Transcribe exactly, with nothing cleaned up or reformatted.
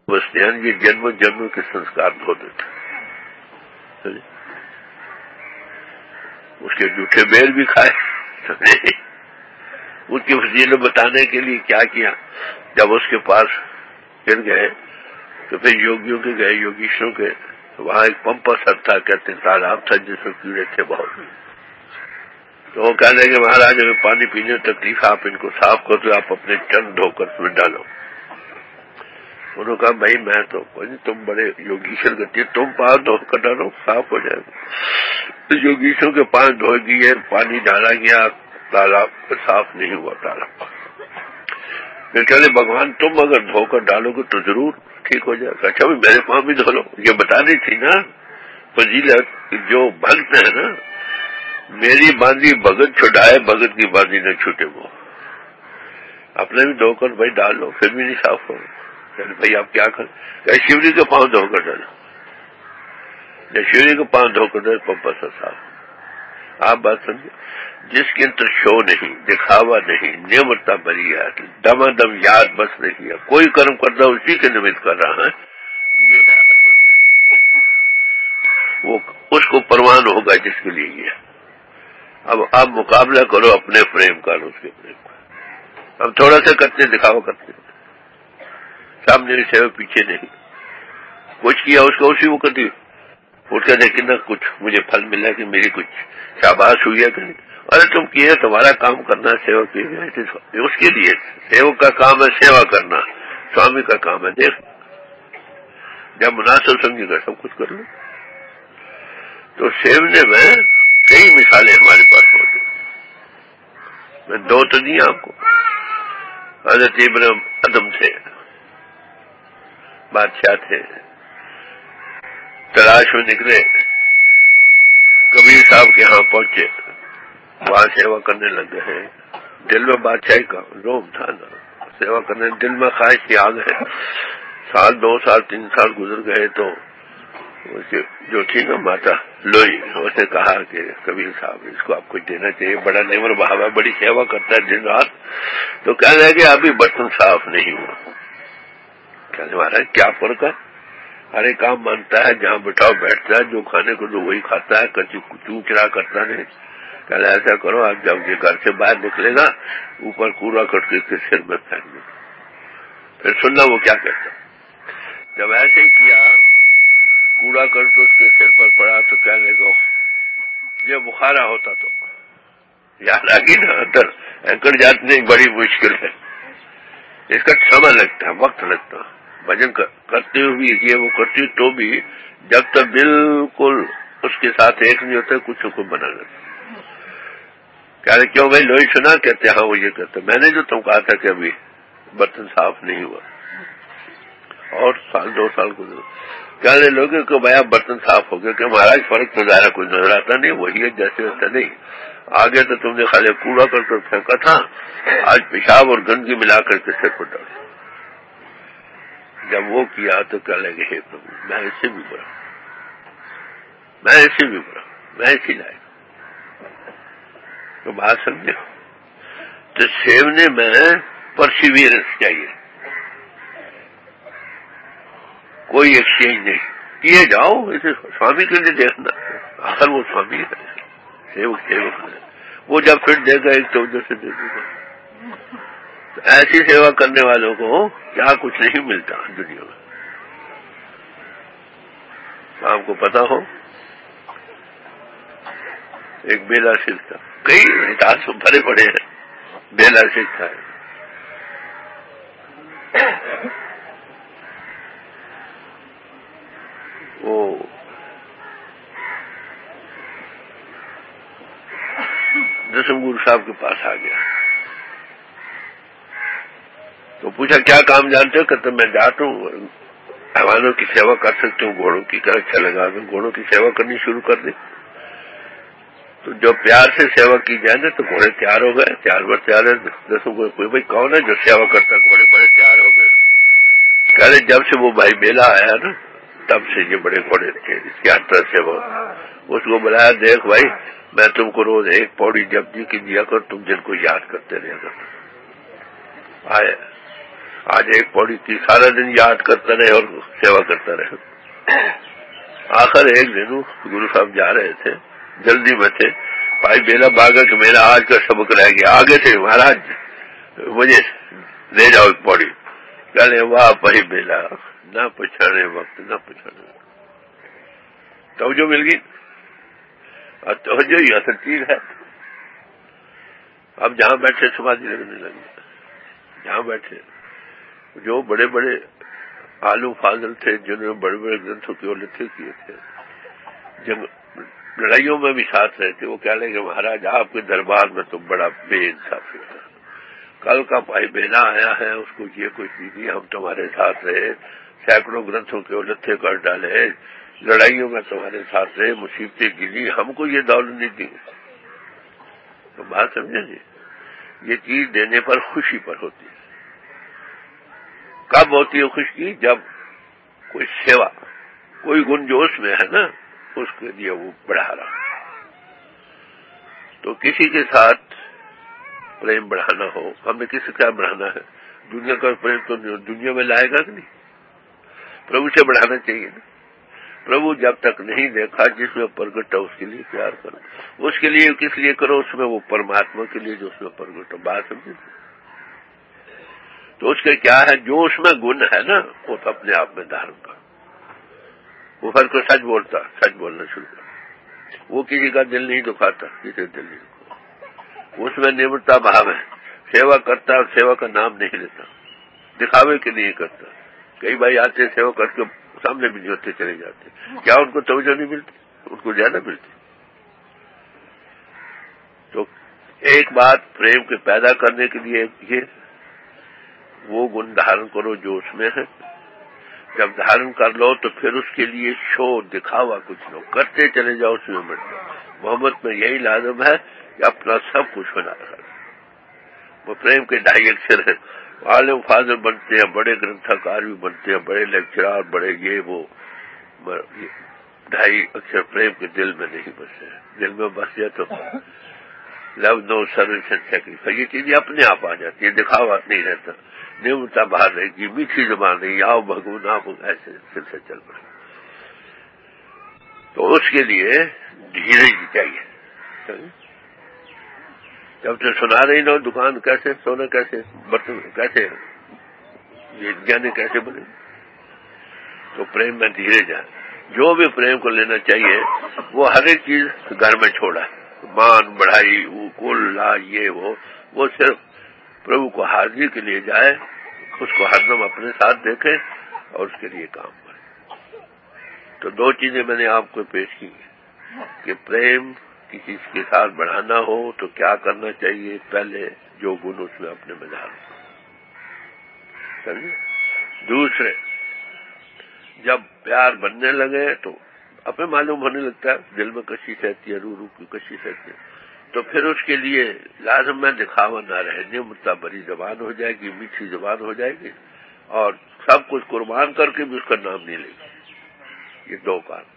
بستے ہیں یہ جنم جنم کے سنسکار دھو دیتے. اس کے جھوٹے بیل بھی کھائے. ان کی فضیلت بتانے کے لیے کیا کیا, جب اس کے پاس پھر گئے تو پھر یوگیوں کے گئے, یوگیشوں کے, وہاں ایک پمپا سر تھا, کہتے ہیں تالاب تھا جس میں کیڑے تھے بہت. تو وہ کہنے لگے مہاراج ہمیں پانی پینے میں تکلیف, آپ ان کو صاف کر دو, آپ اپنے چند دھو کر اس میں ڈالو. انہوں نے کہا بھائی میں تو تم بڑے یوگیشر گتی, تم پاؤں دھو کر ڈالو صاف ہو جائے گا. تو یوگیشوں کے پاؤں دھو دیے, پانی ڈالا گیا, تالاب صاف نہیں ہوا تالاب. پھر کہتے بھگوان تم اگر دھو کر ڈالو گے تو ضرور ٹھیک ہو جائے گا. اچھا میرے پاؤں بھی دھو لو. یہ بتانی تھی نا فضیلت, جو بھگت ہے نا, میری باندھی بھگت چھٹائے, بھگت کی باندھی نہ چھوٹے. وہ اپنے بھی دھو کر بھائی ڈال لو, پھر بھی نہیں صاف ہو. بھائی آپ کیا کریں, کہ شیوری کے پاؤں دھو کر ڈالو. جب شیوری کے پاؤں دھو کر ڈالو پمپا سے صاف. آپ بات سمجھے, جس کے اندر شو نہیں, دکھاوا نہیں, نعمتہ بری ہے, دما دم یاد بس نہیں ہے, کوئی کرم کرتا اسی کے نمت کر رہا ہے, وہ اس کو پروان ہوگا جس کے لیے یہ. اب آپ مقابلہ کرو اپنے فریم کا اس کے فریم کا. ہم تھوڑا سا کرتے دکھاوا کرتے, سامنے سے پیچھے نہیں. کچھ کیا اس کو اسی وقت ہی اٹھ کے دیکھیں نا کچھ مجھے پھل ملا کہ میری کچھ شاباش ہوئی ہے کہ نہیں. ارے تم کیے, تمہارا کام کرنا ہے, سیوا کی اس کے لیے. سیوک کا کام ہے سیوا کرنا, سوامی کا کام ہے دیکھ. جب مناسب سمجھے گا سب کچھ کر لو. تو سیونے میں کئی مثالیں ہمارے پاس موجود. میں دو تو دی آپ کو. حضرت ابراہیم ادم تھے, بادشاہ تھے, تلاش میں نکلے, کبیر صاحب کے ہاں پہنچے, وہاں سیوا کرنے لگ گئے. دل میں بادشاہی کا روم تھا نا, سیوا کرنے دل میں خواہش کی آ گئے. سال دو سال تین سال گزر گئے تو جو تھی نا ماتا لوئی, اس نے کہا کہ کبیر صاحب اس کو آپ کو دینا چاہیے, بڑا نیور بہاوا ہے, بڑی سیوا کرتا ہے دن رات. تو کہنے لگے ابھی برتن صاف نہیں ہوا. کہنے والا کیا فرق ہے, ہر ایک کام مانتا ہے, جہاں بٹھاؤ بیٹھتا ہے, جو کھانے کو تو وہی کھاتا ہے, کچھ چوچرا کرتا نہیں. کہنا ایسا کرو آپ جب یہ گھر سے باہر نکلے گا اوپر کوڑا کٹ کے اس کے سر میں پھینک دو. پھر سننا وہ کیا کہتا. جب ایسے ہی کیا, کوڑا کٹ اس کے سر پر پڑا تو کہنے کو یہ بخارا ہوتا تو یاد آ گئی نا اندر اینکر جاتی بڑی مشکل ہے. اس کا سمے لگتا ہے, وقت لگتا ہے. بھجن کرتے ہوئے یہ وہ کرتی تو بھی جب تک بالکل اس کے ساتھ ایک نہیں ہوتا کچھ حکم بنا لیتا. کہہ رہے کیوں بھائی لوئی سنا, کہتے ہاں وہ یہ کہتے میں نے جو تم کہا تھا کہ ابھی برتن صاف نہیں ہوا, اور سال دو سال گزرے. کہنے لوگوں کہ بھائی آپ برتن صاف ہو گئے, کہ مہاراج فرق تو ظاہر کوئی نظر آتا نہیں, وہی ہے جیسے ویسا نہیں. آگے تو تم نے خالی کوڑا کر کر پھینکا تھا, آج پیشاب اور گندگی ملا کر کے سر پر ڈالا. جب وہ کیا تو کہنے لگے ہے پربھو میں اسے بھی برا, میں اسے بھی برا, میں اسی لائق. تو بات سمجھے, تو سیونے میں پرسیویئرنس چاہیے, کوئی ایکسچینج نہیں. کیے جاؤ اسے سوامی کے لیے دیکھنا, آخر وہ سوامی ہے, سیوک سیوک ہے. وہ جب پھر دے گا ایک تو ادھر سے دے دے گا. ایسی سیوا کرنے والوں کو کیا کچھ نہیں ملتا دنیا میں. آپ کو پتا ہو ایک بیلا سکھ تھا, کئی اتہاس بھرے پڑے ہیں, بیلا سکھ تھا. وہ دسم گرو صاحب کے پاس آ گیا تو پوچھا کیا کام جانتے ہو, کہتے میں جاتا ہوں حیوانوں کی سیوا کر سکتے ہوں, گھوڑوں کی کر اچھا لگا دوں, گھوڑوں کی سیوا کرنی شروع کر دیں. تو جو پیار سے سیوا کی جائے نا تو گھوڑے تیار ہو گئے, تیار بر تیار ہے. دسوں کو کوئی بھائی کون ہے جو سیوا کرتا, گھوڑے بڑے تیار ہو گئے. کہہ رہے جب سے وہ بھائی بیلا آیا نا تب سے یہ بڑے گھوڑے تھے, اس کی ہر طرح سے وہ اس کو بلایا, دیکھ بھائی میں تم کو روز ایک پوڑی جب جی کی دیا کر, تم جن کو یاد کرتے رہے گا. آئے آج ایک پوڑی کی سارا دن یاد کرتا رہے اور سیوا کرتا رہے. آخر ایک دن گرو صاحب جا رہے تھے، جلدی میں تھے، بھائی بیلا بھاگا کہ میرا آج کا سبق رہ گیا. آگے سے مہاراج مجھے لے جاؤ ایک پوڑی. کہنے واہ بھائی بیلا، نہ پچھانے وقت نہ پچھانے وقت. توجہ مل گئی. اور توجہ ہی اصل چیز ہے. اب جہاں بیٹھے سمادھی لگنے لگے. جہاں بیٹھے جو بڑے بڑے عالم فاضل تھے، جنہوں نے بڑے بڑے گرنتھوں کی لکھے کیے تھے، جنگ لڑائیوں میں بھی ساتھ رہے تھے، وہ کہہ لیں کہ مہاراج آپ کے دربار میں تو بڑا بے انصافی تھا. کل کا بھائی بینا آیا ہے، اس کو یہ کوئی چیز، ہم تمہارے ساتھ رہے، سینکڑوں گرنتھوں کے لتھے کر ڈالے، لڑائیوں میں تمہارے ساتھ رہے، مصیبتیں گری، ہم کو یہ دولت نہیں دی. تو بات سمجھے جی، یہ چیز دینے پر خوشی پر ہوتی ہے. کب ہوتی ہے خوشی؟ جب کوئی سیوا، کوئی گن جو اس میں ہے نا، اس کے لیے وہ بڑھا رہا. تو کسی کے ساتھ پریم بڑھانا ہو، ہم نے کسی کا بڑھانا ہے؟ دنیا کا پریم تو دنیا میں لائے گا کہ نہیں؟ پربھو سے بڑھانا چاہیے نا. پربھو جب تک نہیں دیکھا جس میں پرگٹ ہے اس کے لیے پیار کرو. اس کے لیے کس لیے کرو؟ اس میں وہ پرماتما کے لیے جو اس میں پرگٹ ہو. بات سمجھے. تو اس کے کیا ہے؟ جو اس میں گن ہے نا، وہ تو اپنے آپ میں دھارن کر. وہ ہر کو سچ بولتا، سچ بولنا شروع کر. وہ کسی کا دل نہیں دکھاتا، کسی دل نہیں دکھاتا. اس میں نمرتا بھاو ہے. سیوا کرتا اور سیوا کا نام نہیں لیتا، دکھاوے کے لیے کرتا. کئی بھائی آتے سیوا کر کے سامنے بھی نہیں ہوتے، چلے جاتے. کیا ان کو توجہ نہیں ملتی؟ ان کو زیادہ ملتی. تو ایک بات پریم کے پیدا کرنے کے لیے یہ وہ گن دھارن کرو جو اس میں ہے. جب دھارن کر لو تو پھر اس کے لیے شو دکھاوا کچھ لو، کرتے چلے جاؤ، اس میں مٹ جاؤ. محمد میں یہی لازم ہے کہ اپنا سب کچھ بنا رہا. وہ پریم کے ڈھائی اکثر ہیں. عالم فاضل بنتے ہیں، بڑے گرنتھکار بھی بنتے ہیں، بڑے لیکچرار، بڑے یہ وہ، ڈھائی اکثر پریم کے دل میں نہیں بسے. دل میں بس جائے تو لو نو سروس اینڈ سیکریفائس، یہ چیزیں اپنے آپ آ جاتی ہے. دکھاوا نہیں رہتا، نمرتا باہر رہے گی، میٹھی زبان نہیں، آؤ بھگوان آپ ایسے پھر سے چل پڑے. تو اس کے لیے دھیرج چاہیے. جب تو سنا رہی نہ دکان کیسے، سونا کیسے، برتن کیسے، یہ جانے کیسے بنے. تو پریم میں دھیرے جائے. جو بھی پریم کو لینا چاہیے وہ ہر ایک چیز گھر میں چھوڑا ہے. مان بڑھائی، وہ کل لا، یہ وہ وہ صرف پربھو کو حاضری کے لیے جائے، اس کو ہر دم اپنے ساتھ دیکھے اور اس کے لیے کام کرے. تو دو چیزیں میں نے آپ کو پیش کی کہ پریم کسی کے ساتھ بڑھانا ہو تو کیا کرنا چاہیے. پہلے جو گن اس میں اپنے میں ڈالو. سمجھے. دوسرے، جب پیار بننے لگے تو اپنے معلوم ہونے لگتا ہے، دل میں کشش رہتی ہے، روح روح کی کشش رہتی ہے. تو پھر اس کے لیے لازم میں دکھاوا نہ رہے، نمرتا بری زبان ہو جائے گی، میٹھی زبان ہو جائے گی، اور سب کچھ قربان کر کے بھی اس کا نام نہیں لے گی. یہ دو کام.